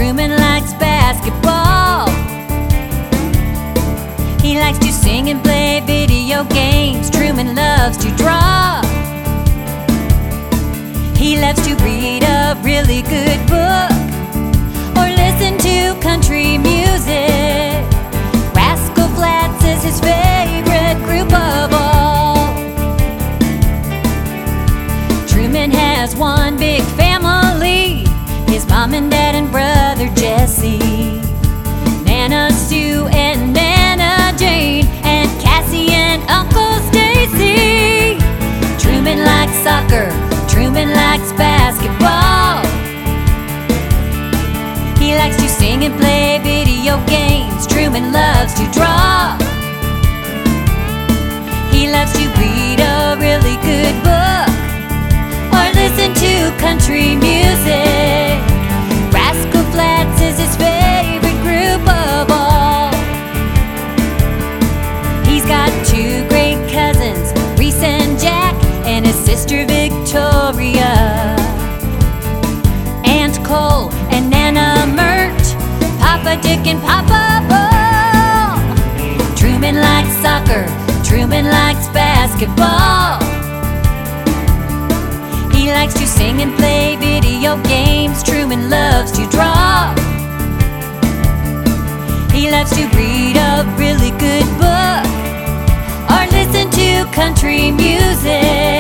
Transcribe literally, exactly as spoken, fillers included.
Truman likes basketball. He likes to sing and play video games. Truman loves to draw. He loves to read a really good book or listen to country music. Rascal Flatts is his favorite group of all. Truman has one big family, his mom and dad and brother Jesse, Nana Sue and Nana Jane, and Cassie and Uncle Stacy. Truman likes soccer, Truman likes basketball. He likes to sing and play video games. Truman loves to draw. He loves to read a really good book or listen to country music. Rascal Flatts is his favorite group of all. He's got two great cousins, Reese and Jack, and his sister Victoria, Aunt Cole and Nana Mert, Papa Dick and Papa Bull. Truman likes soccer, Truman likes basketball. He likes to sing and play video games. Truman loves to draw. He loves to read a really good book or listen to country music.